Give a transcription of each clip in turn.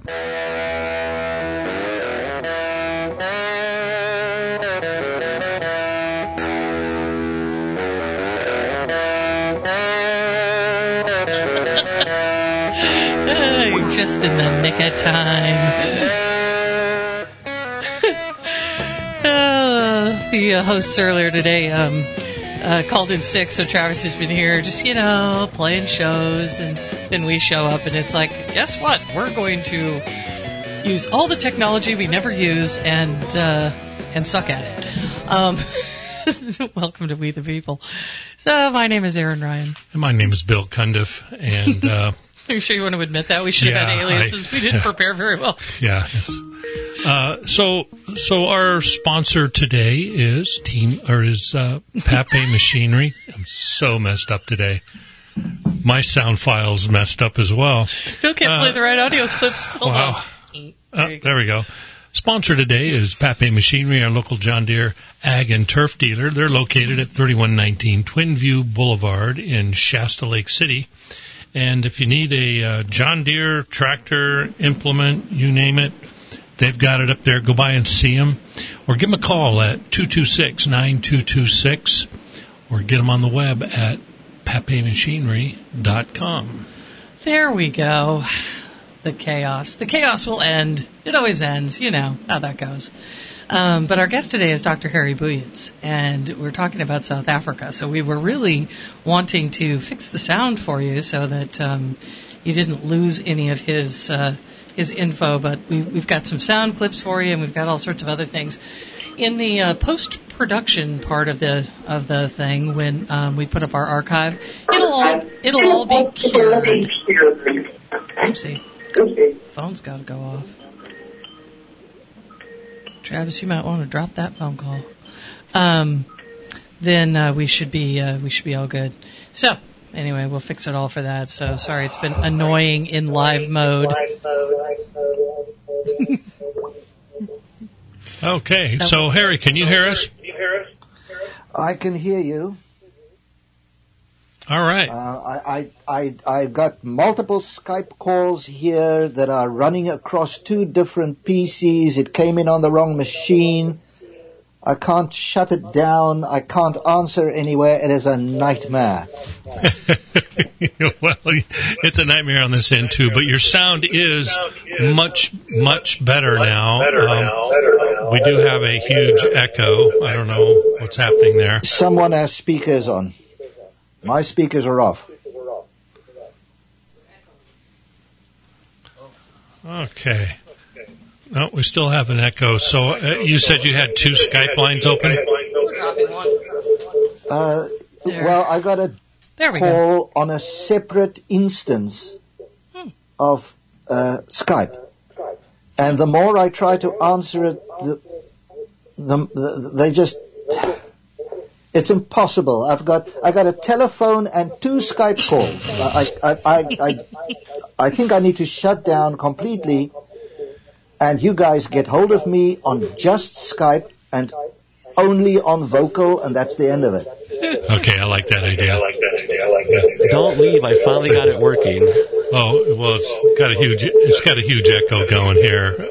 Just in the nick of time. The hosts earlier today called in sick, so Travis has been here just, playing shows, and then we show up, and it's like, guess what? We're going to use all the technology we never use and suck at it. Welcome to We the People. So my name is Aaron Ryan. And my name is Bill Cundiff, and... Are you sure you want to admit that? We should have had aliases. We didn't prepare very well. Yeah. So our sponsor today is Pape Machinery. I'm so messed up today. My sound file's messed up as well. Bill can't play the right audio clips. Hold on. There we go. Sponsor today is Pape Machinery, our local John Deere ag and turf dealer. They're located at 3119 Twin View Boulevard in Shasta Lake City. And if you need a John Deere tractor, implement, you name it, they've got it up there. Go by and see them. Or give them a call at 226-9226. Or get them on the web at papemachinery.com. There we go. The chaos. The chaos will end. It always ends. You know how that goes. But our guest today is Dr. Harry Booyens, and we're talking about South Africa. So we were really wanting to fix the sound for you so that you didn't lose any of his info. But we've got some sound clips for you, and we've got all sorts of other things. In the post-production part of the thing, when we put up our archive, it'll all be cured. Oopsie. Phone's got to go off. Travis, you might want to drop that phone call. Then we should be all good. So anyway, we'll fix it all for that. So sorry, it's been annoying in live mode. Okay, so Harry, can you hear us? I can hear you. All right. I've got multiple Skype calls here that are running across two different PCs. It came in on the wrong machine. I can't shut it down. I can't answer anywhere. It is a nightmare. Well, it's a nightmare on this end too, but your sound is much, much better now. We do have a huge echo. I don't know what's happening there. Someone has speakers on. My speakers are off. Okay. No, we still have an echo. So you said you had two Skype lines open? We're dropping one. Well, I got a call on a separate instance of Skype. And the more I try to answer it, they just... It's impossible. I got a telephone and two Skype calls. I think I need to shut down completely, and you guys get hold of me on just Skype and only on vocal, and that's the end of it. Okay, I like that idea. Don't leave. I finally got it working. Oh, well, it's got a huge echo going here.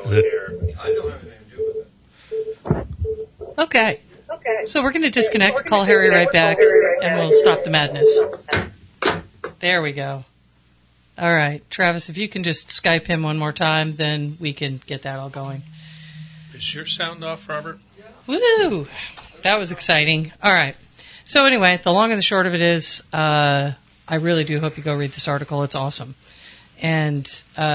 Okay. So we're going to disconnect, call Harry right back, and we'll stop the madness. There we go. All right. Travis, if you can just Skype him one more time, then we can get that all going. Is your sound off, Robert? Woo! That was exciting. All right. So anyway, the long and the short of it is, I really do hope you go read this article. It's awesome. And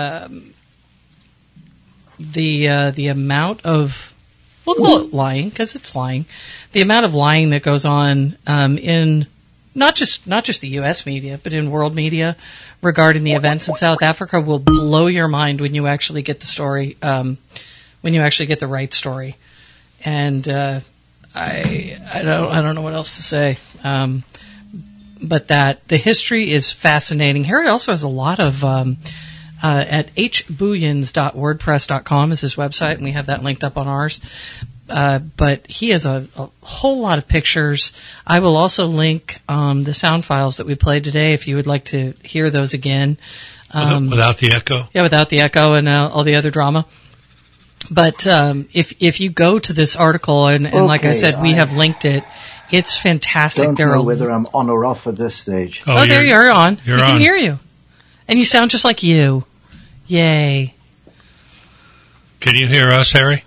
the amount of... We'll call it lying, because it's lying. The amount of lying that goes on in not just the U.S. media, but in world media regarding the events in South Africa will blow your mind when you actually get the story, when you actually get the right story. And I don't know what else to say. But that the history is fascinating. Harry also has a lot of at hbooyens.wordpress.com is his website, and we have that linked up on ours. But he has a whole lot of pictures. I will also link the sound files that we played today if you would like to hear those again. Without the echo? Yeah, without the echo and all the other drama. But if you go to this article, and like I said, we have linked it, it's fantastic. Don't know whether I'm on or off at this stage. Oh, there you're on. We can hear you. And you sound just like you. Yay. Can you hear us, Harry?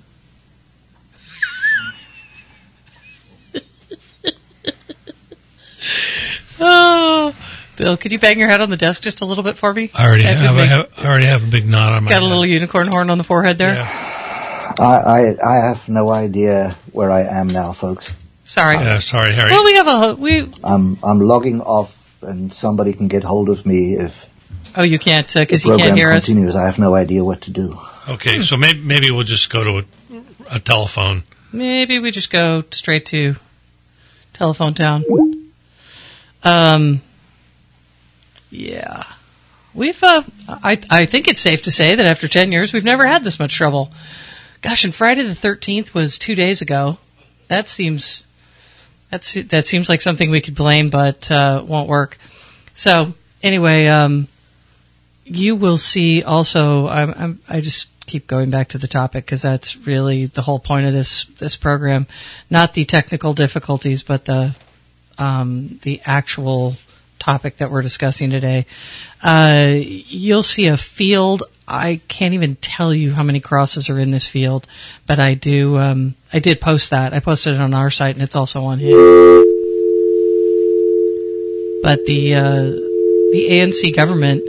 Oh, Bill, could you bang your head on the desk just a little bit for me? I already have a big knot on my head. Got a little unicorn horn on the forehead there? Yeah. I have no idea where I am now, folks. Sorry. Sorry, Harry. Well, I'm logging off, and somebody can get hold of me if. Oh, you can't because you can't hear us. The program continues. I have no idea what to do. Okay, so maybe we'll just go to a telephone. Maybe we just go straight to Telephone Town. Yeah. We've, I think it's safe to say that after 10 years, we've never had this much trouble. Gosh, and Friday the 13th was 2 days ago. That seems like something we could blame, but, won't work. So, anyway, you will see also, I just keep going back to the topic because that's really the whole point of this program. Not the technical difficulties, but the actual topic that we're discussing today. You'll see a field. I can't even tell you how many crosses are in this field, but I did post that. I posted it on our site, and it's also on his. But the ANC government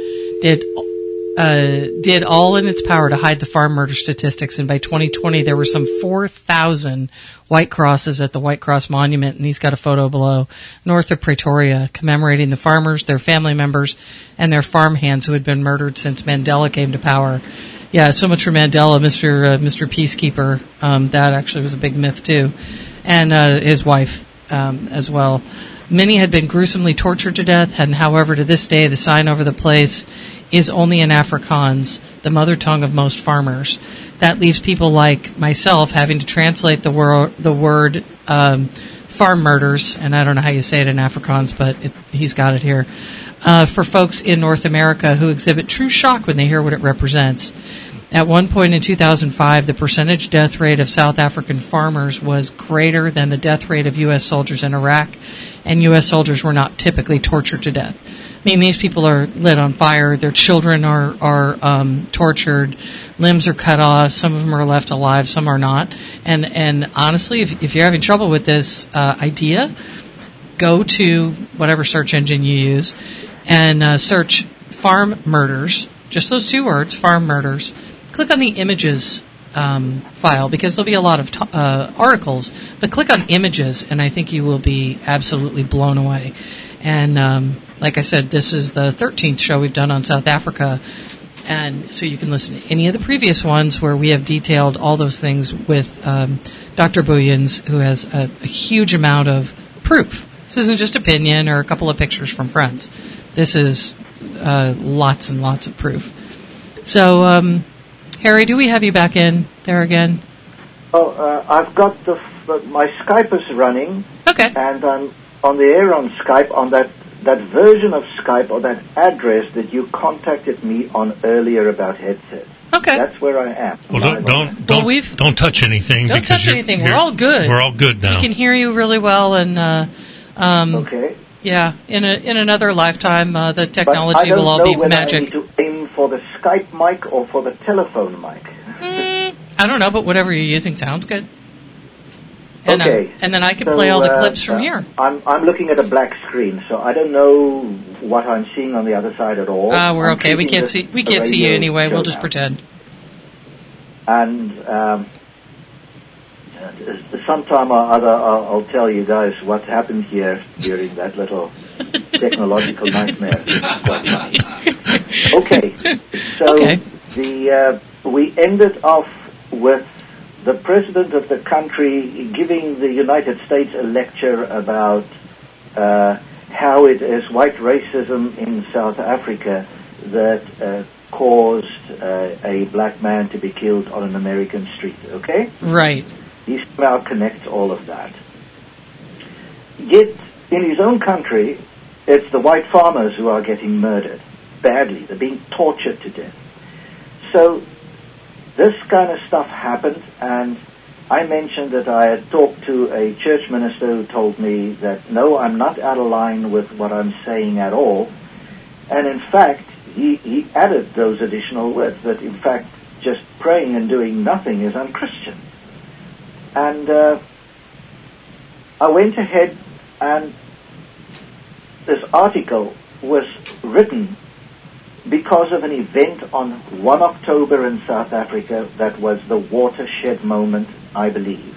did all in its power to hide the farm murder statistics, and by 2020 there were some 4,000 white crosses at the White Cross Monument, and he's got a photo below, north of Pretoria, commemorating the farmers, their family members, and their farmhands who had been murdered since Mandela came to power. Yeah, so much for Mandela, Mr. Peacekeeper. That actually was a big myth too, and his wife as well. Many had been gruesomely tortured to death, and however, to this day, the sign over the place is only in Afrikaans, the mother tongue of most farmers. That leaves people like myself having to translate the word farm murders, and I don't know how you say it in Afrikaans, but he's got it here, for folks in North America who exhibit true shock when they hear what it represents. At one point in 2005, the percentage death rate of South African farmers was greater than the death rate of U.S. soldiers in Iraq, and U.S. soldiers were not typically tortured to death. I mean, these people are lit on fire. Their children are tortured. Limbs are cut off. Some of them are left alive. Some are not. And honestly, if you're having trouble with this idea, go to whatever search engine you use and search farm murders. Just those two words, farm murders. Click on the images file because there'll be a lot of articles. But click on images, and I think you will be absolutely blown away. And like I said, this is the 13th show we've done on South Africa. And so you can listen to any of the previous ones where we have detailed all those things with Dr. Booyens, who has a huge amount of proof. This isn't just opinion or a couple of pictures from friends. This is lots and lots of proof. So, Harry, do we have you back in there again? Oh, I've got my Skype is running. Okay. And I'm on the air on Skype on that version of Skype or that address that you contacted me on earlier about headsets. Okay. That's where I am. Well, don't touch anything. Don't touch anything. We're all good. We're all good now. We can hear you really well, and okay. Yeah, in another lifetime, the technology will all be magic. I don't know whether I need to aim for the Skype mic or for the telephone mic. I don't know, but whatever you're using sounds good. And, okay. And then I can play all the clips from here. I'm looking at a black screen, so I don't know what I'm seeing on the other side at all. We're okay. We can't see you anyway. We'll just pretend. And sometime or other, I'll tell you guys what happened here during that little technological nightmare. Okay. So we ended off with the president of the country giving the United States a lecture about how it is white racism in South Africa that caused a black man to be killed on an American street, okay? Right. He somehow connects all of that. Yet, in his own country, it's the white farmers who are getting murdered. badly. They're being tortured to death. So this kind of stuff happened, and I mentioned that I had talked to a church minister who told me that, no, I'm not out of line with what I'm saying at all. And in fact, he added those additional words, that in fact, just praying and doing nothing is unchristian. And I went ahead, and this article was written because of an event on 1 October in South Africa that was the watershed moment, I believe.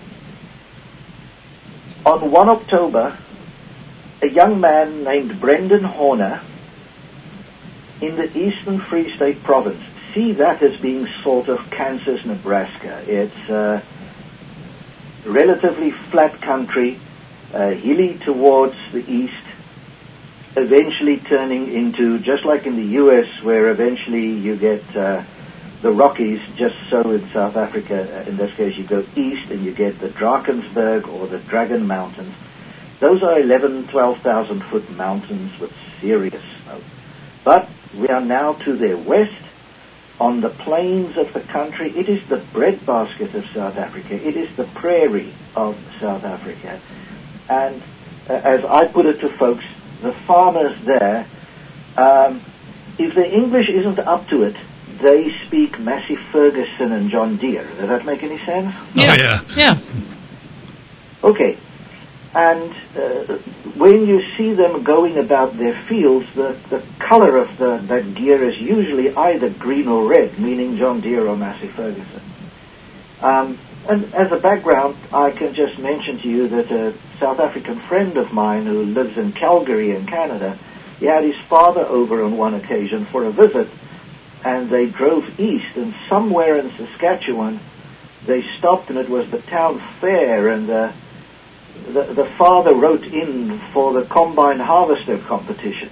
On 1 October, a young man named Brendan Horner in the Eastern Free State Province, see that as being sort of Kansas, Nebraska. It's relatively flat country, hilly towards the east, eventually turning into, just like in the U.S., where eventually you get the Rockies, just so in South Africa, in this case you go east and you get the Drakensberg or the Dragon Mountains. Those are 11,000, 12,000 foot mountains with serious snow. But we are now to their west, on the plains of the country. It is the breadbasket of South Africa. It is the prairie of South Africa. And as I put it to folks, the farmers there, if the English isn't up to it, they speak Massey Ferguson and John Deere. Does that make any sense? Yeah. Oh, yeah. Okay. And when you see them going about their fields, the color of that gear is usually either green or red, meaning John Deere or Massey Ferguson. And as a background, I can just mention to you that a South African friend of mine who lives in Calgary in Canada, he had his father over on one occasion for a visit, and they drove east, and somewhere in Saskatchewan, they stopped, and it was the town fair, and the father wrote in for the combine harvester competition.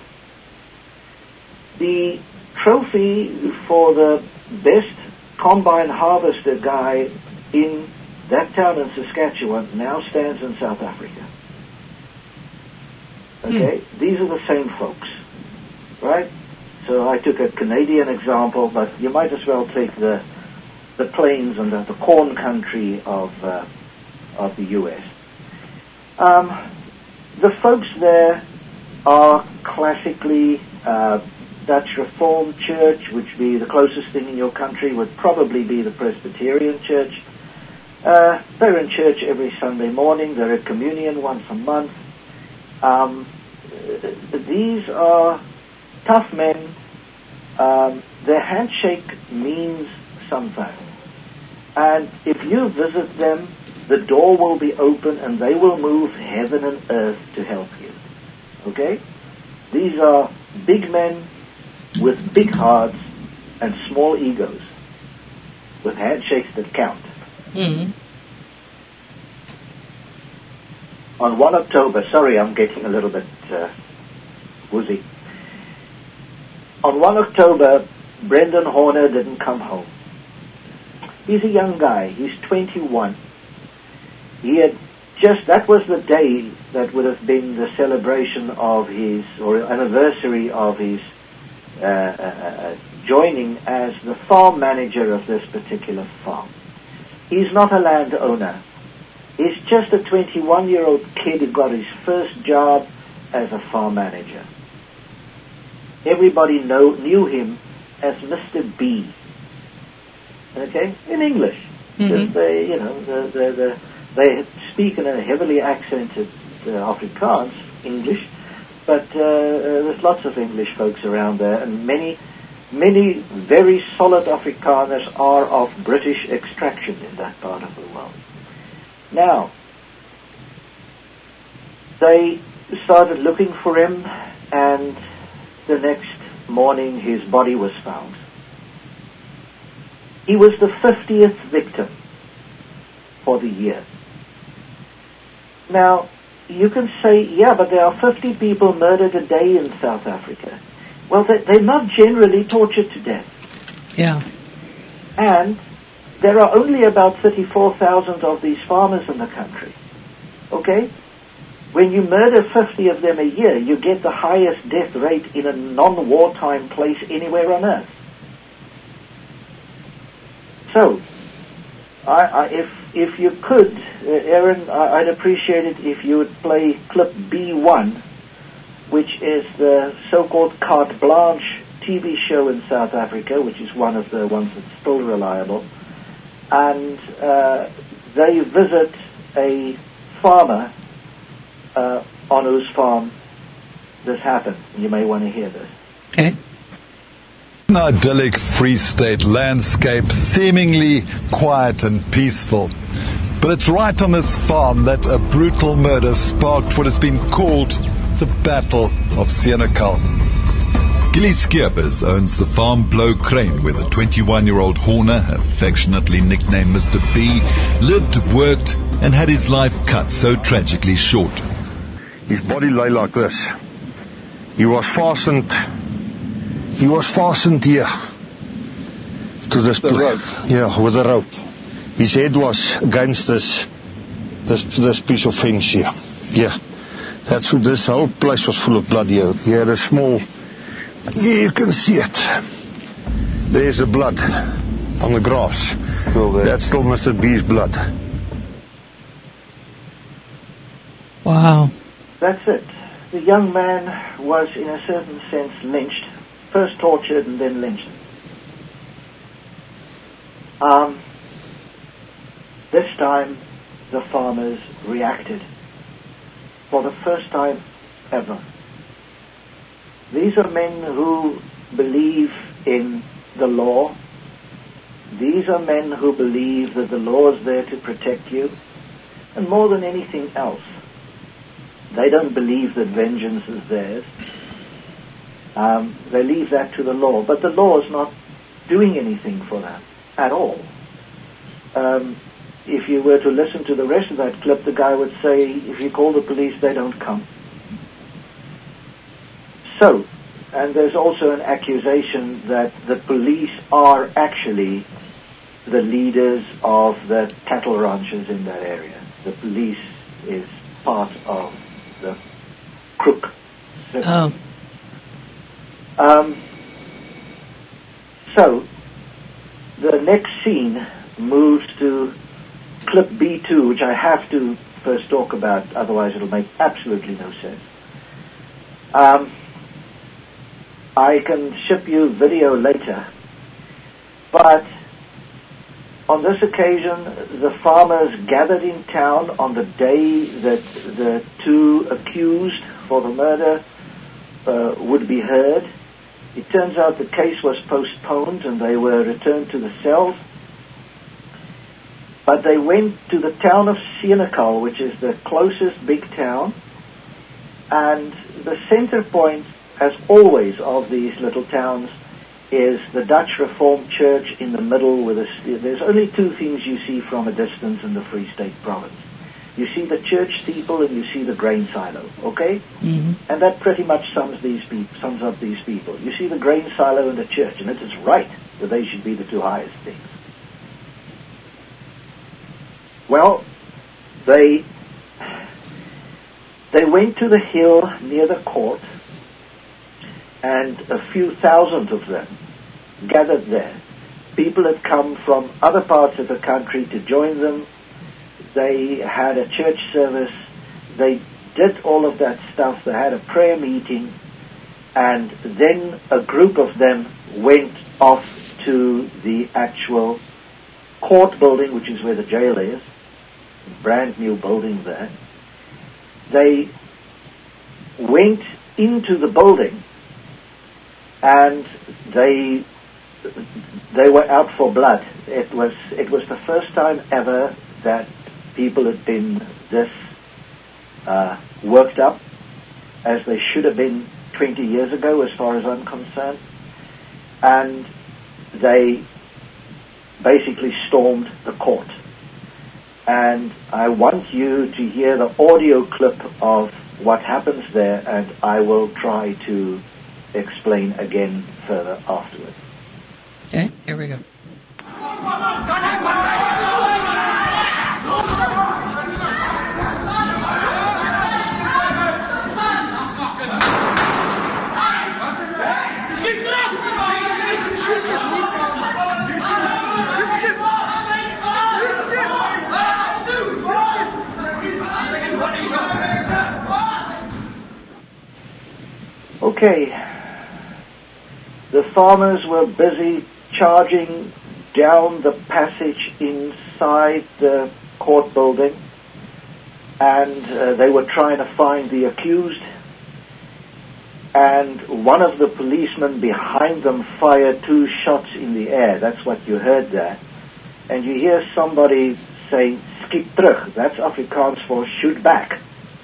The trophy for the best combine harvester guy in that town in Saskatchewan now stands in South Africa. Okay? These are the same folks, right? So I took a Canadian example, but you might as well take the plains and the corn country of the U.S. The folks there are classically Dutch Reformed Church, which would be the closest thing in your country, would probably be the Presbyterian Church. They're in church every Sunday morning. They're at communion once a month. These are tough men. Their handshake means something. And if you visit them, the door will be open and they will move heaven and earth to help you. Okay? These are big men with big hearts and small egos, with handshakes that count. Mm-hmm. On 1 October, sorry, I'm getting a little bit woozy. On 1 October, Brendan Horner didn't come home. He's a young guy. He's 21. He had that was the day that would have been the celebration of his, or anniversary of his joining as the farm manager of this particular farm. He's not a landowner. He's just a 21-year-old kid who got his first job as a farm manager. Everybody knew him as Mr. B. Okay, in English. Mm-hmm. They speak in a heavily accented Afrikaans, English, but there's lots of English folks around there, and many very solid Afrikaners are of British extraction in that part of the world. Now, they started looking for him, and the next morning his body was found. He was the 50th victim for the year. Now, you can say, yeah, but there are 50 people murdered a day in South Africa. Well, they're not generally tortured to death. Yeah. And there are only about 34,000 of these farmers in the country. Okay? When you murder 50 of them a year, you get the highest death rate in a non-wartime place anywhere on earth. So, if you could, Aaron, I'd appreciate it if you would play clip B1, which is the so-called Carte Blanche TV show in South Africa, which is one of the ones that's still reliable. And they visit a farmer on whose farm this happened. You may want to hear this. Okay. An idyllic Free State landscape, seemingly quiet and peaceful. But it's right on this farm that a brutal murder sparked what has been called the Battle of Senekal. Gilly Skeepers owns the farm Blow Crane, where the 21-year-old Horner, affectionately nicknamed Mr. B, lived, worked, and had his life cut so tragically short. His body lay like this. He was fastened here to this rope. Yeah, with a rope. His head was against this piece of fence here. Yeah, this whole place was full of blood here. He had a small. Yeah, you can see it. There's the blood on the grass. Still there. That's still Mr. B's blood. Wow. That's it. The young man was, in a certain sense, lynched. First tortured and then lynched. This time, the farmers reacted. For the first time ever. These are men who believe in the law. These are men who believe that the law is there to protect you. And more than anything else, they don't believe that vengeance is theirs. They leave that to the law. But the law is not doing anything for them at all. If you were to listen to the rest of that clip, the guy would say, if you call the police, they don't come. So, and there's also an accusation that the police are actually the leaders of the cattle ranchers in that area. The police is part of the crook system. So, the next scene moves to clip B2, which I have to first talk about, otherwise it'll make absolutely no sense. I can ship you video later, but on this occasion, the farmers gathered in town on the day that the two accused for the murder would be heard. It turns out the case was postponed and they were returned to the cells. But they went to the town of Senekal, which is the closest big town, and the center point, as always, of these little towns is the Dutch Reformed Church in the middle. There's only two things you see from a distance in the Free State province. You see the church steeple and you see the grain silo, okay? Mm-hmm. And that pretty much sums up these people. You see the grain silo and the church, and it is right that they should be the two highest things. Well, they went to the hill near the court, and a few thousand of them gathered there. People had come from other parts of the country to join them. They had a church service. They did all of that stuff. They had a prayer meeting, and then a group of them went off to the actual court building, which is where the jail is. Brand new building there. They went into the building and they were out for blood. It was the first time ever that people had been this worked up, as they should have been 20 years ago, as far as I'm concerned. And they basically stormed the court. And I want you to hear the audio clip of what happens there, and I will try to explain again further afterwards. Okay, here we go. Okay. The farmers were busy charging down the passage inside the court building, and they were trying to find the accused, and one of the policemen behind them fired 2 shots in the air. That's what you heard there. And you hear somebody saying, "Skiet terug." That's Afrikaans for shoot back.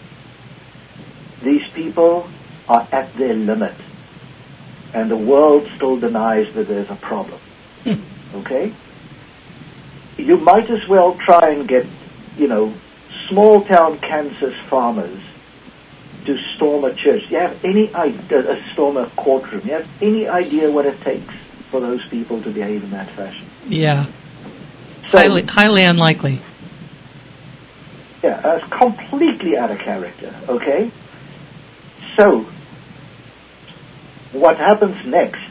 These people are at their limit, and the world still denies that there's a problem. Okay? You might as well try and get, small town Kansas farmers to storm a church. Do you have any idea, storm a courtroom? Do you have any idea what it takes for those people to behave in that fashion? Yeah. So, highly unlikely. Yeah, it's completely out of character, okay? So, what happens next?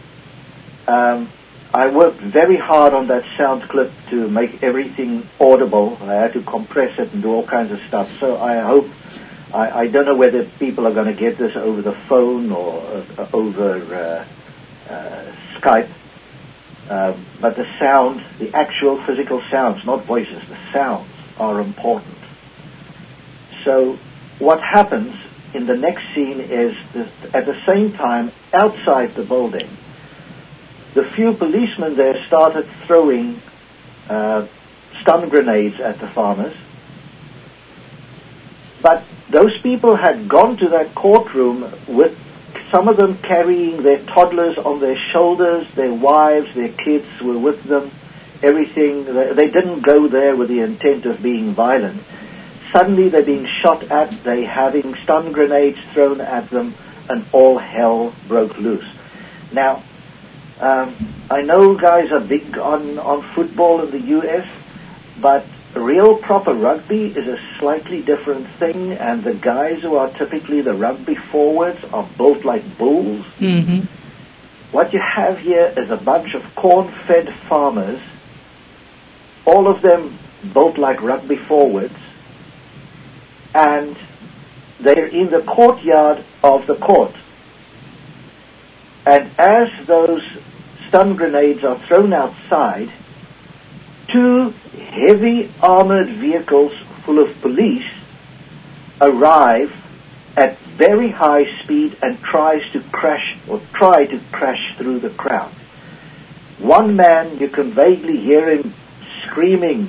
I worked very hard on that sound clip to make everything audible. I had to compress it and do all kinds of stuff. So I hope, I don't know whether people are going to get this over the phone or over Skype. But the sound, the actual physical sounds, not voices, the sounds are important. So what happens in the next scene is that at the same time, outside the building, the few policemen there started throwing stun grenades at the farmers. But those people had gone to that courtroom with some of them carrying their toddlers on their shoulders, their wives, their kids were with them, everything. They didn't go there with the intent of being violent. Suddenly they're being shot at, they're having stun grenades thrown at them, and all hell broke loose. Now, I know guys are big on football in the U.S., but real proper rugby is a slightly different thing, and the guys who are typically the rugby forwards are built like bulls. Mm-hmm. What you have here is a bunch of corn-fed farmers, all of them built like rugby forwards, and they're in the courtyard of the court. And as those stun grenades are thrown outside, 2 heavy armored vehicles full of police arrive at very high speed and try to crash through the crowd. One man, you can vaguely hear him screaming,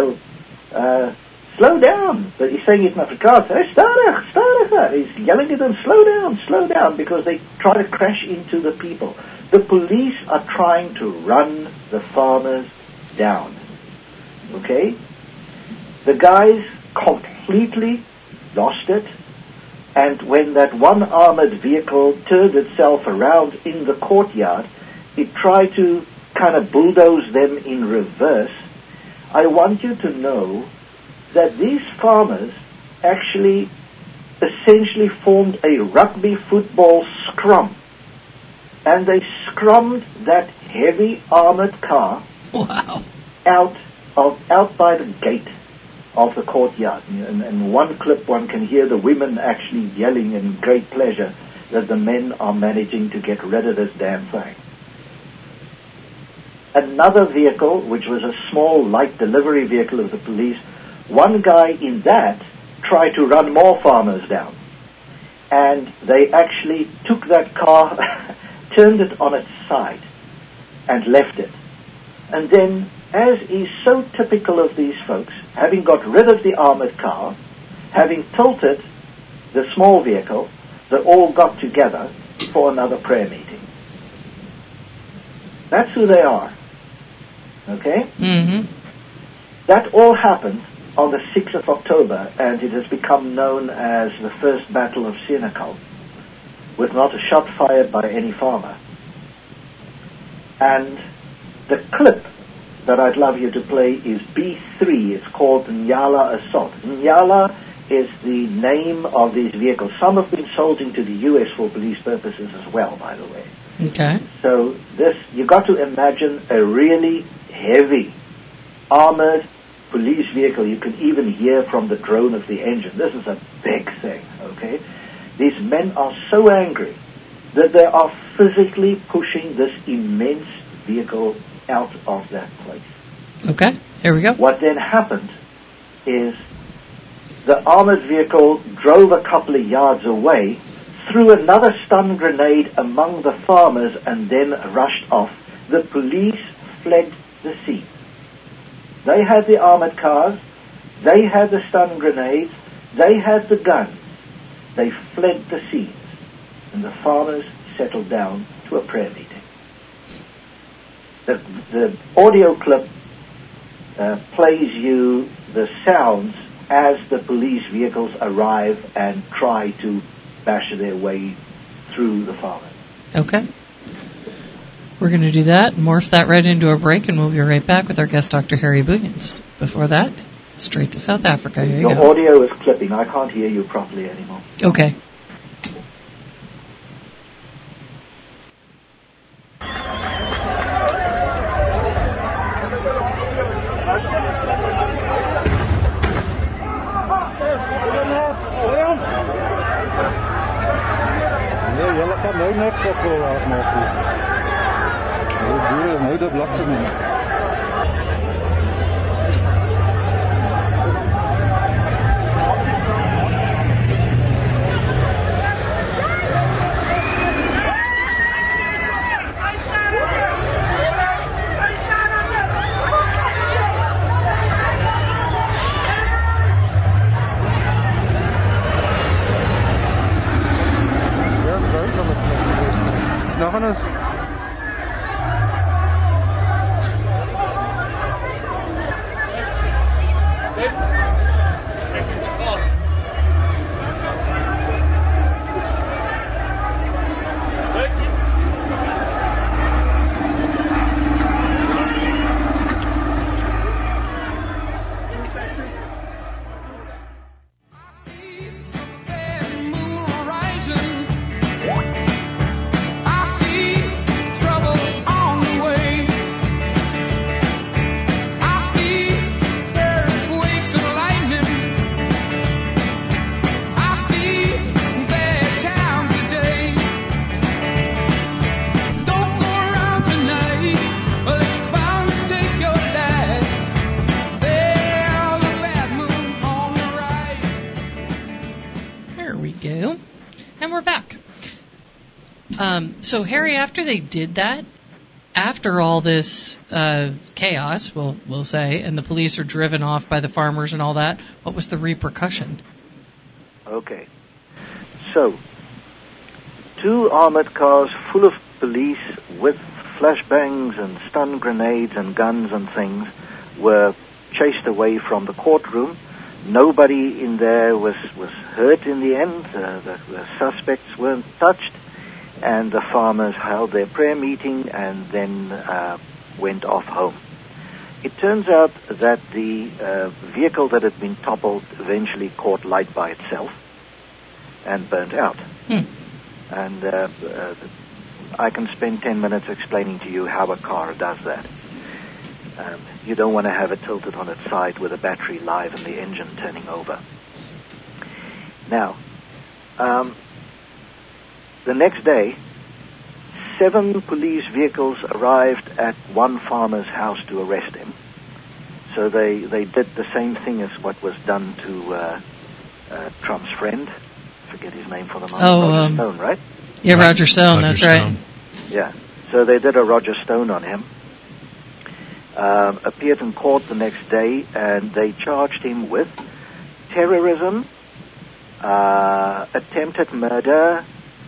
slow down. But he's saying it in Afrikaans. Hey, stadig. He's yelling at them, slow down, because they try to crash into the people. The police are trying to run the farmers down. Okay? The guys completely lost it, and when that one armored vehicle turned itself around in the courtyard, it tried to kind of bulldoze them in reverse. I want you to know that these farmers actually essentially formed a rugby football scrum, and they scrummed that heavy armored car out by the gate of the courtyard. And one clip, one can hear the women actually yelling in great pleasure that the men are managing to get rid of this damn thing. Another vehicle, which was a small light delivery vehicle of the police, one guy in that tried to run more farmers down. And they actually took that car, turned it on its side, and left it. And then, as is so typical of these folks, having got rid of the armored car, having tilted the small vehicle, they all got together for another prayer meeting. That's who they are. Okay? Mm-hmm. That all happened on the 6th of October, and it has become known as the First Battle of Senekal, with not a shot fired by any farmer. And the clip that I'd love you to play is B3. It's called Nyala Assault. Nyala is the name of these vehicles. Some have been sold into the U.S. for police purposes as well, by the way. Okay. So this, you got to imagine a really heavy, armored police vehicle. You can even hear from the drone of the engine. This is a big thing, okay? These men are so angry that they are physically pushing this immense vehicle out of that place. Okay, here we go. What then happened is the armored vehicle drove a couple of yards away, threw another stun grenade among the farmers, and then rushed off. The police fled the scene. They had the armored cars, they had the stun grenades, they had the guns. They fled the scenes, and the farmers settled down to a prayer meeting. The audio clip plays you the sounds as the police vehicles arrive and try to bash their way through the farmers. Okay. We're going to do that, morph that right into a break, and we'll be right back with our guest, Dr. Harry Booyens. Before that, straight to South Africa. Here you Your go. audio is clipping. I can't hear you properly anymore. Okay. So, Harry, after they did that, after all this chaos, we'll say, and the police are driven off by the farmers and all that, what was the repercussion? Okay. So, 2 armored cars full of police with flashbangs and stun grenades and guns and things were chased away from the courtroom. Nobody in there was hurt in the end. The suspects weren't touched. And the farmers held their prayer meeting and then went off home. It turns out that the vehicle that had been toppled eventually caught light by itself and burnt out. And I can spend 10 minutes explaining to you how a car does that. You don't want to have it tilted on its side with a battery live and the engine turning over. Now, the next day, 7 police vehicles arrived at one farmer's house to arrest him. So they did the same thing as what was done to Trump's friend. I forget his name for the moment. Roger Stone, right? Yeah, Roger Stone, that's right. Yeah. So they did a Roger Stone on him. Appeared in court the next day, and they charged him with terrorism, attempted murder,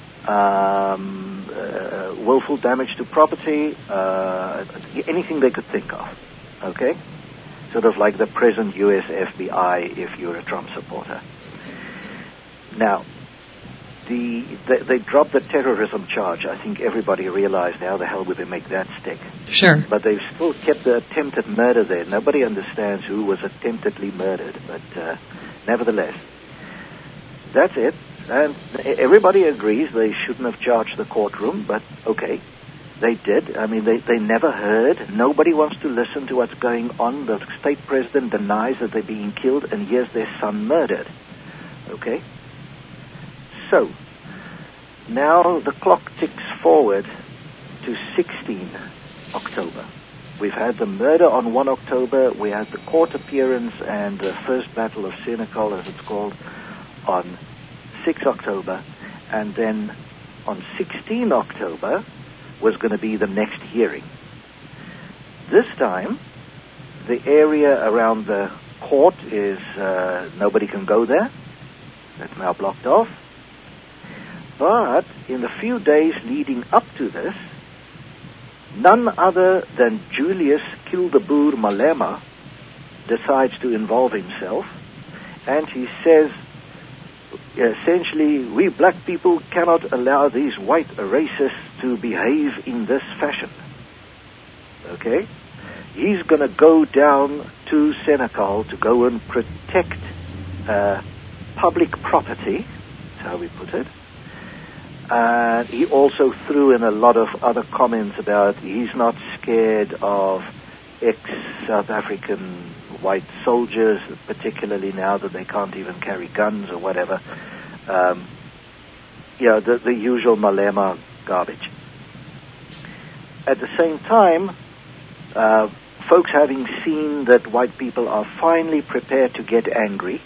willful damage to property, anything they could think of. Okay? Sort of like the present US FBI if you're a Trump supporter. Now, they dropped the terrorism charge. I think everybody realized how the hell would they make that stick. Sure. But they've still kept the attempted murder there. Nobody understands who was attemptedly murdered, but nevertheless, that's it. And everybody agrees they shouldn't have charged the courtroom, but okay, they did. I mean, they never heard. Nobody wants to listen to what's going on. The state president denies that they're being killed, and here's their son murdered. Okay? So, Now the clock ticks forward to 16 October. We've had the murder on 1 October, we had the court appearance and the first Battle of Senekal, as it's called, on 6 October, and then on 16 October was going to be the next hearing. This time, the area around the court is, nobody can go there. That's now blocked off. But in the few days leading up to this, none other than Julius Kildeboer Malema decides to involve himself, and he says, essentially, we black people cannot allow these white racists to behave in this fashion. Okay? He's going to go down to Senekal to go and protect public property, that's how we put it. He also threw in a lot of other comments about he's not scared of ex-South African white soldiers, particularly now that they can't even carry guns or whatever. The usual Malema garbage. At the same time, folks having seen that white people are finally prepared to get angry,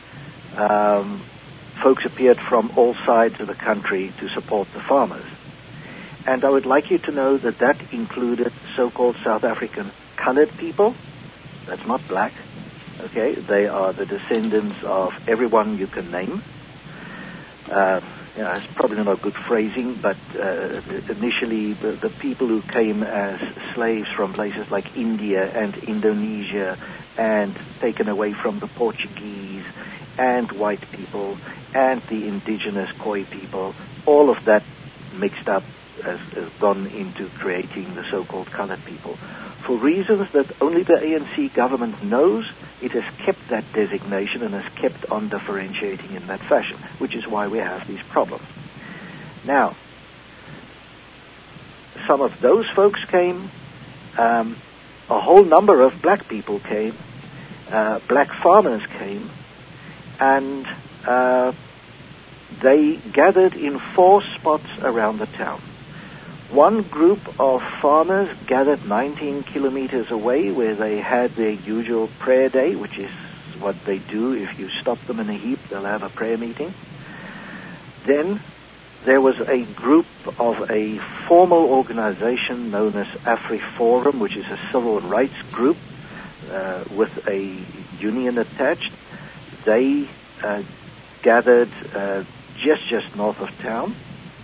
folks appeared from all sides of the country to support the farmers. And I would like you to know that that included so-called South African colored people. That's not black. Okay? They are the descendants of everyone you can name. It's probably not good phrasing, but initially the people who came as slaves from places like India and Indonesia and taken away from the Portuguese and white people and the indigenous Khoi people, all of that mixed up has gone into creating the so-called colored people. For reasons that only the ANC government knows, it has kept that designation and has kept on differentiating in that fashion, which is why we have these problems. Now, some of those folks came, a whole number of black people came, black farmers came, and they gathered in 4 spots around the town. One group of farmers gathered 19 kilometers away where they had their usual prayer day, which is what they do. If you stop them in a heap, they'll have a prayer meeting. Then there was a group of a formal organization known as AfriForum, which is a civil rights group with a union attached. They gathered just north of town.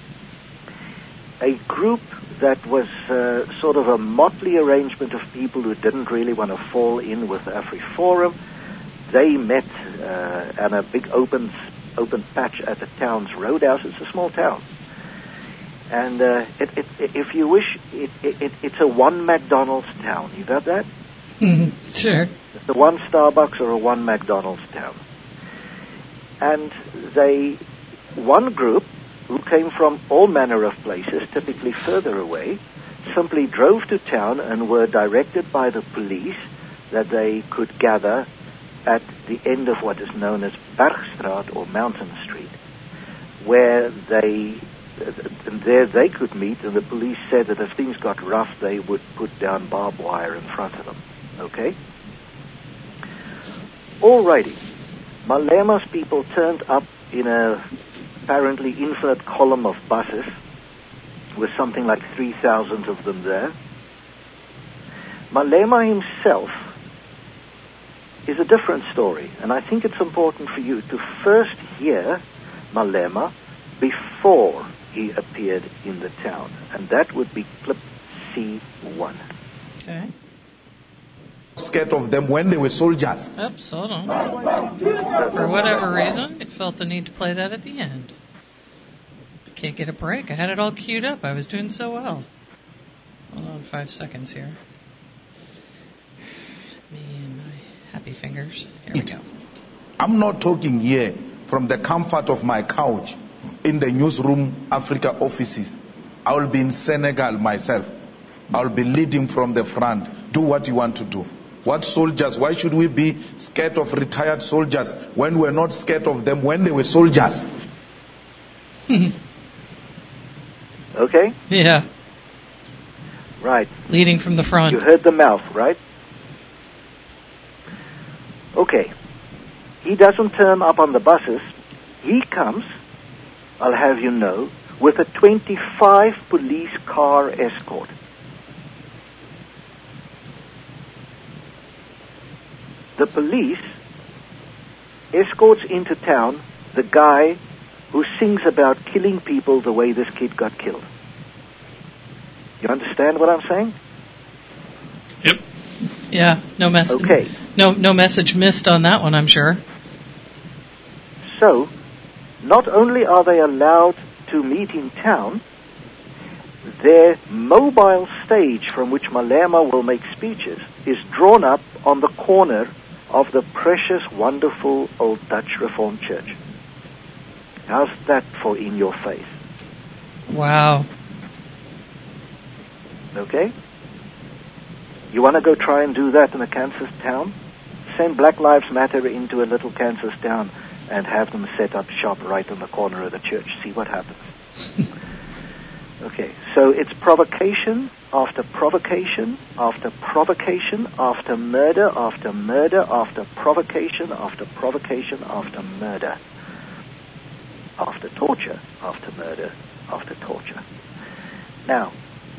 A group that was sort of a motley arrangement of people who didn't really want to fall in with AfriForum. They met at a big open patch at the town's roadhouse. It's a small town. And if you wish, it's a one McDonald's town. You got that? Sure. It's a one Starbucks or a one McDonald's town. And one group who came from all manner of places, typically further away, simply drove to town and were directed by the police that they could gather at the end of what is known as Bergstraat or Mountain Street, where there they could meet, and the police said that if things got rough, they would put down barbed wire in front of them. Okay? Alrighty. Malema's people turned up in a apparently infinite column of buses with something like 3,000 of them there. Malema himself is a different story, and I think it's important for you to first hear Malema before he appeared in the town, and that would be clip C1. Okay. Scared of them when they were soldiers. Oops, hold on. For whatever reason, it felt the need to play that at the end. I can't get a break. I had it all queued up. I was doing so well. Hold on 5 seconds here. Me and my happy fingers. Here we go. I'm not talking here from the comfort of my couch in the newsroom Africa offices. I will be in Senegal myself. I will be leading from the front. Do what you want to do. What soldiers? Why should we be scared of retired soldiers when we're not scared of them when they were soldiers? Okay? Yeah. Right. Leading from the front. You heard the mouth, right? Okay. He doesn't turn up on the buses. He comes, I'll have you know, with a 25 police car escort. The police escorts into town the guy who sings about killing people the way this kid got killed. You understand what I'm saying? Yep. Yeah, no message. Okay. No message missed on that one, I'm sure. So, not only are they allowed to meet in town, their mobile stage from which Malema will make speeches is drawn up on the corner of the precious, wonderful old Dutch Reformed Church. How's that for in your face? Wow. Okay? You want to go try and do that in a Kansas town? Send Black Lives Matter into a little Kansas town and have them set up shop right on the corner of the church. See what happens. Okay, so it's provocation after provocation after provocation after murder after murder after provocation after provocation after murder after torture after murder after torture. Now,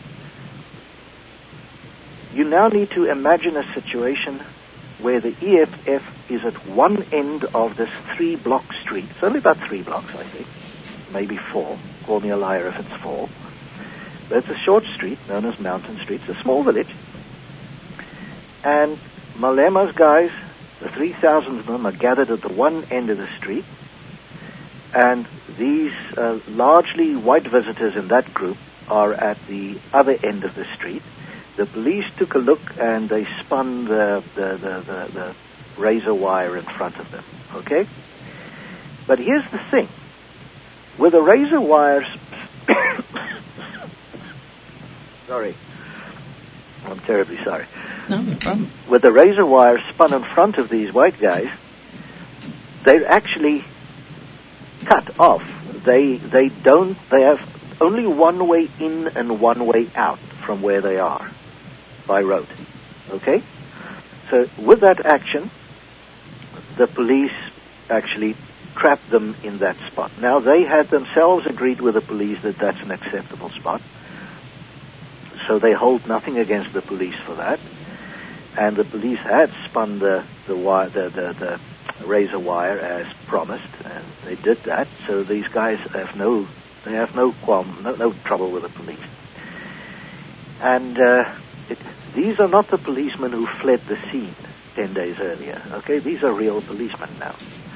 you now need to imagine a situation where the EFF is at one end of this 3-block street. It's only about 3 blocks, I think. Maybe 4. Call me a liar if it's 4. But it's a short street known as Mountain Street. It's a small village. And Malema's guys, the 3,000 of them, are gathered at the one end of the street. And these largely white visitors in that group are at the other end of the street. The police took a look and they spun the razor wire in front of them. Okay? But here's the thing. With the razor wires... Sorry. I'm terribly sorry. No problem. With the razor wire spun in front of these white guys, they're actually cut off. They have only one way in and one way out from where they are by road. Okay? So with that action, the police actually trapped them in that spot. Now, they had themselves agreed with the police that that's an acceptable spot. So they hold nothing against the police for that. And the police had spun the razor wire as promised, and they did that. So these guys have no qualm, no trouble with the police. And these are not the policemen who fled the scene 10 days earlier. Okay, these are real policemen now,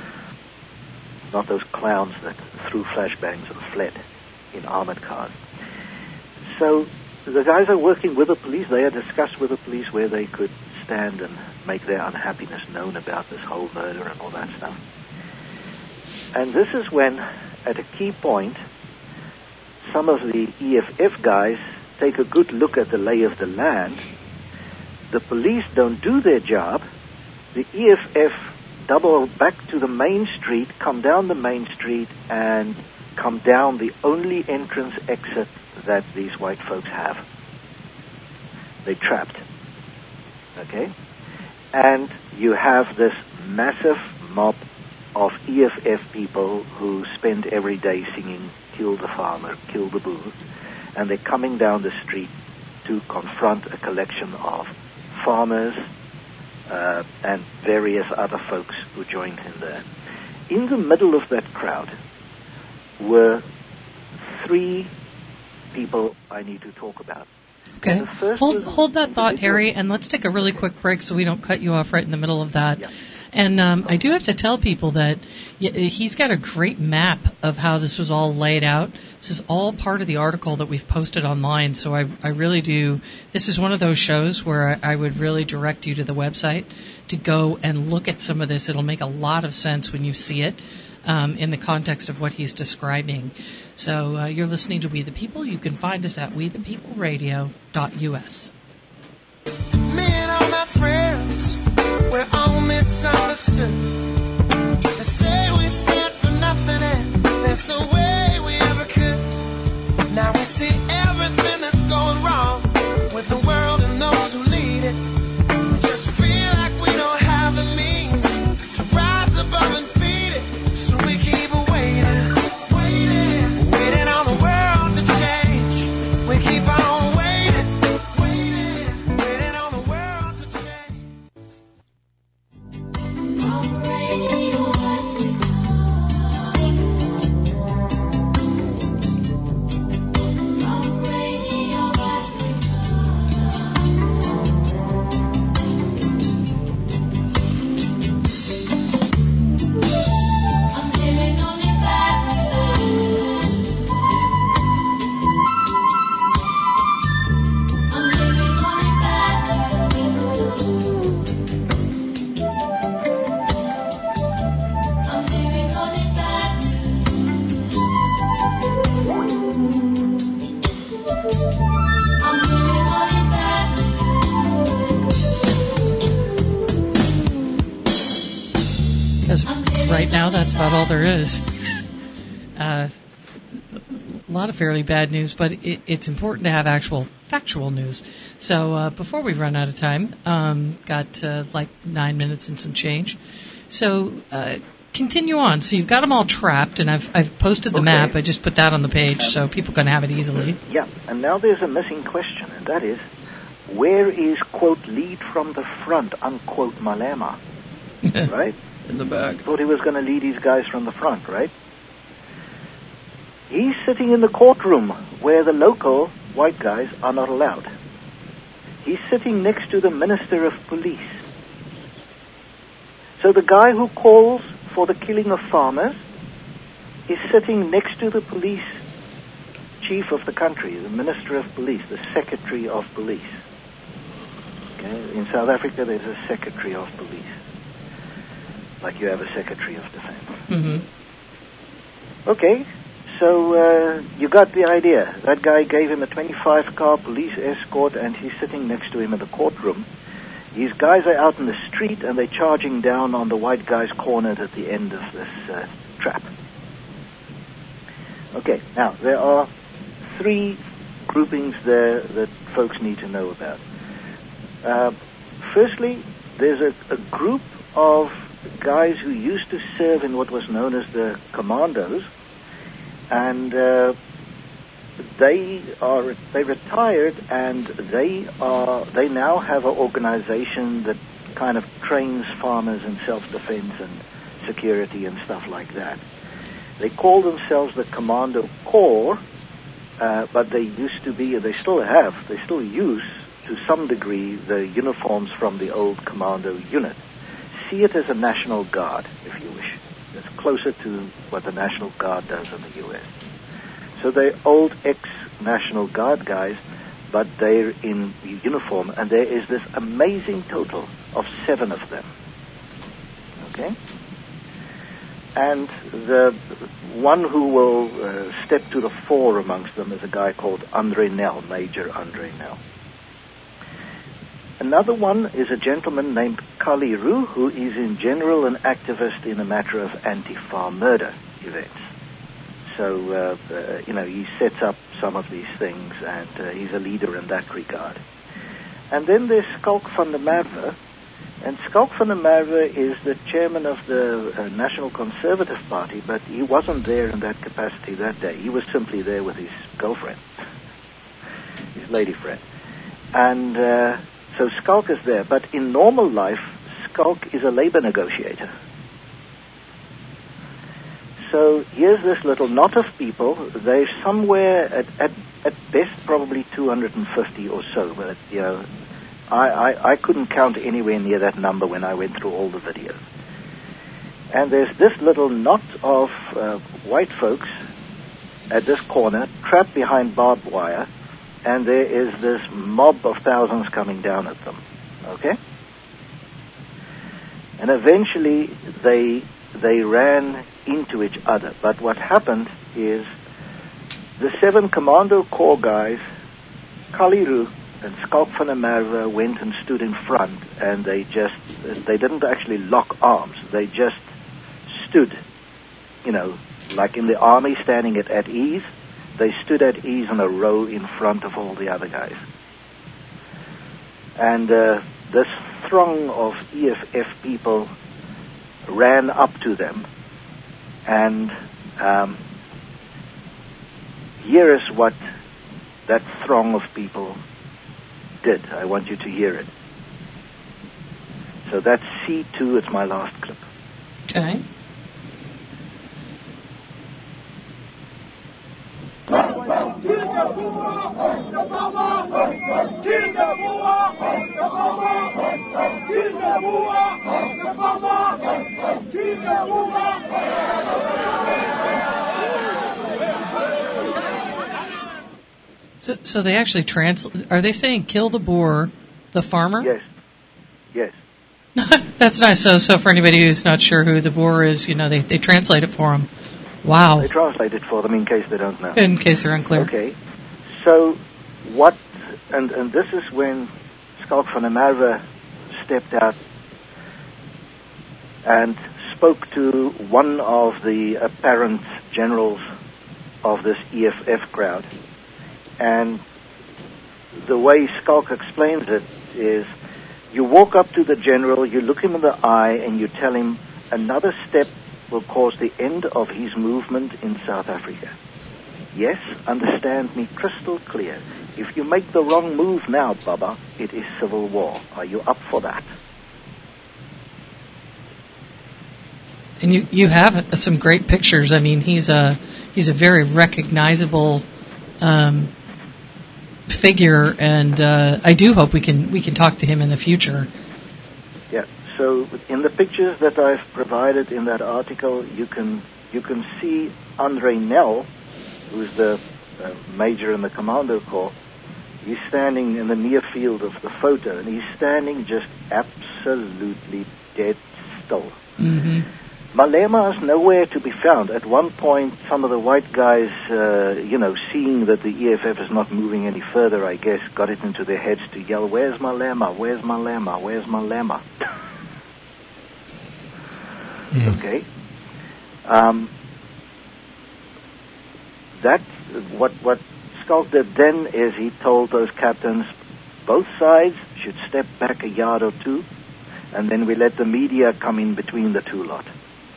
not those clowns that threw flashbangs and fled in armored cars. So the guys are working with the police. They had discussed with the police where they could stand and make their unhappiness known about this whole murder and all that stuff. And this is when, at a key point, some of the EFF guys take a good look at the lay of the land. The police don't do their job. The EFF double back to the main street, come down the main street, and come down the only entrance exit that these white folks have. They're trapped. Okay? And you have this massive mob of EFF people who spend every day singing, "Kill the farmer, kill the booth," and they're coming down the street to confront a collection of farmers and various other folks who joined in there. In the middle of that crowd were 3 people I need to talk about. Okay. Hold that thought, Harry, and let's take a really quick break so we don't cut you off right in the middle of that. Yeah. And I do have to tell people that he's got a great map of how this was all laid out. This is all part of the article that we've posted online, so I really do. This is one of those shows where I would really direct you to the website to go and look at some of this. It'll make a lot of sense when you see it in the context of what he's describing. So you're listening to We the People. You can find us at wethepeopleradio.us. Me and all my friends, we're all misunderstood. They say we stand for nothing and there's no way we ever could. Now we see right now, that's about all there is. A lot of fairly bad news, but it's important to have actual factual news. So before we run out of time, got like 9 minutes and some change. So continue on. So you've got them all trapped, and I've posted the map. I just put that on the page so people can have it easily. Yeah, and now there's a missing question, and that is, where is, quote, lead from the front, unquote, Malema? Right? In the back. Thought he was going to lead his guys from the front, right? He's sitting in the courtroom where the local white guys are not allowed. He's sitting next to the Minister of Police. So the guy who calls for the killing of farmers is sitting next to the police chief of the country, the Minister of Police, the Secretary of Police. Okay? In South Africa, there's a Secretary of Police, like you have a Secretary of Defense. Mm-hmm. Okay, so you got the idea. That guy gave him a 25-car police escort, and he's sitting next to him in the courtroom. These guys are out in the street, and they're charging down on the white guys cornered at the end of this trap. Okay, now, there are 3 groupings there that folks need to know about. Firstly, there's a group of guys who used to serve in what was known as the commandos, and they retired, and they now have an organization that kind of trains farmers in self-defense and security and stuff like that. They call themselves the Commando Corps, but they still use to some degree the uniforms from the old commando unit. See it as a National Guard, if you wish. It's closer to what the National Guard does in the U.S. So they're old ex-National Guard guys, but they're in uniform, and there is this amazing total of 7 of them. Okay? And the one who will step to the fore amongst them is a guy called Andre Nel, Major Andre Nel. Another one is a gentleman named Kali Roo, who is in general an activist in a matter of anti-farm murder events. So, he sets up some of these things, and he's a leader in that regard. And then there's Schalk van der Merwe, and Schalk van der Merwe is the chairman of the National Conservative Party, but he wasn't there in that capacity that day. He was simply there with his girlfriend, his lady friend. And so Schalk is there, but in normal life, Schalk is a labor negotiator. So here's this little knot of people. They're somewhere at best probably 250 or so, but I couldn't count anywhere near that number when I went through all the videos. And there's this little knot of white folks at this corner, trapped behind barbed wire, and there is this mob of thousands coming down at them. Okay? And eventually they ran into each other. But what happened is the 7 Commando Corps guys, Kali Roo and Schalk van der Merwe, went and stood in front, and they didn't actually lock arms. They just stood, like in the army standing at ease. They stood at ease in a row in front of all the other guys. And this throng of EFF people ran up to them, and here is what that throng of people did. I want you to hear it. So that's C2, it's my last clip. Okay. So they actually are they saying kill the boer, the farmer? Yes. Yes. That's nice. So for anybody who's not sure who the boer is, they translate it for them. Wow. They translate it for them in case they don't know. In case they're unclear. Okay. So what, and this is when Schalk van der Merwe stepped out and spoke to one of the apparent generals of this EFF crowd, and the way Schalk explains it is, you walk up to the general, you look him in the eye, and you tell him another step will cause the end of his movement in South Africa. Yes, understand me crystal clear. If you make the wrong move now, Baba, it is civil war. Are you up for that? And you have some great pictures. I mean, he's a very recognizable figure, and I do hope we can talk to him in the future. Yeah. So in the pictures that I've provided in that article, you can see Andre Nel, who's the major in the Commando Corps. He's standing in the near field of the photo, and he's standing just absolutely dead still. Mm-hmm. Malema is nowhere to be found. At one point, some of the white guys, seeing that the EFF is not moving any further, I guess, got it into their heads to yell, "Where's Malema? Where's Malema? Where's Malema?" Okay. That's what Schalk did then is he told those captains, both sides should step back a yard or two, and then we let the media come in between the two lots.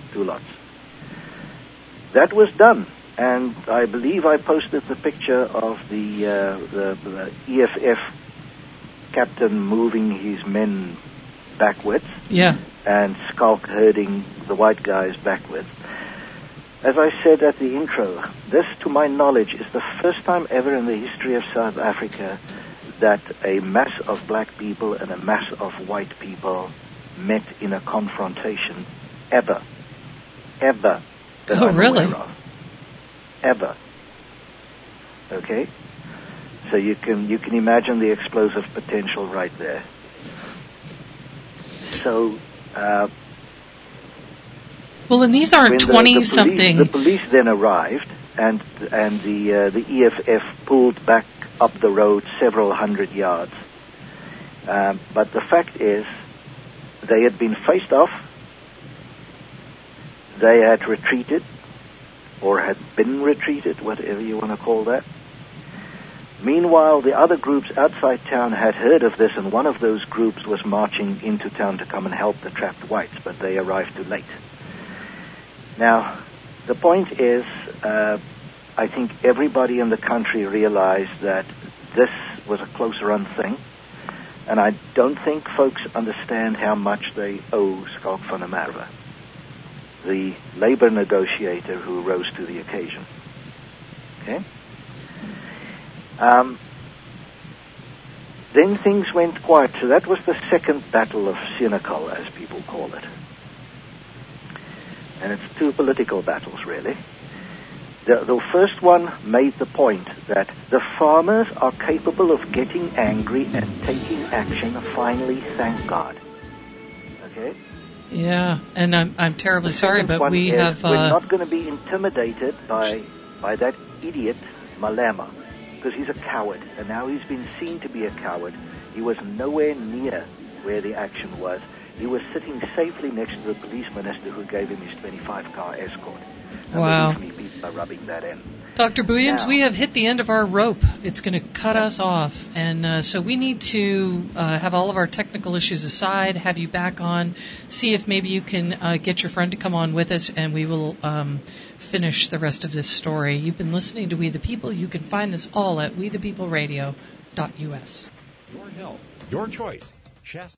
That was done, and I believe I posted the picture of the EFF captain moving his men backwards. Yeah. And Schalk herding the white guys backwards. As I said at the intro, this, to my knowledge, is the first time ever in the history of South Africa that a mass of black people and a mass of white people met in a confrontation, ever. That I'm really? aware of. Ever. Okay? So you can imagine the explosive potential right there. So, well, and these aren't 20-something. The police then arrived, and the EFF pulled back up the road several hundred yards. But the fact is, they had been faced off. They had retreated, or had been retreated, whatever you want to call that. Meanwhile, the other groups outside town had heard of this, and one of those groups was marching into town to come and help the trapped whites, but they arrived too late. Now, the point is, I think everybody in the country realized that this was a close-run thing, and I don't think folks understand how much they owe Schalk van der Merwe, the labor negotiator who rose to the occasion. Okay? Then things went quiet. So that was the second battle of Senekal, as people call it. And it's two political battles, really. The first one made the point that the farmers are capable of getting angry and taking action, finally, thank God. Okay? Yeah, and I'm terribly sorry, but we have... We're not going to be intimidated by that idiot Malema, because he's a coward, and now he's been seen to be a coward. He was nowhere near where the action was. He was sitting safely next to the police minister who gave him his 25-car escort. And wow. Believe me, people are rubbing that in. Dr. Booyens, we have hit the end of our rope. It's going to cut us off. And so we need to have all of our technical issues aside, have you back on, see if maybe you can get your friend to come on with us, and we will finish the rest of this story. You've been listening to We the People. You can find this all at wethepeopleradio.us. Your health, your choice.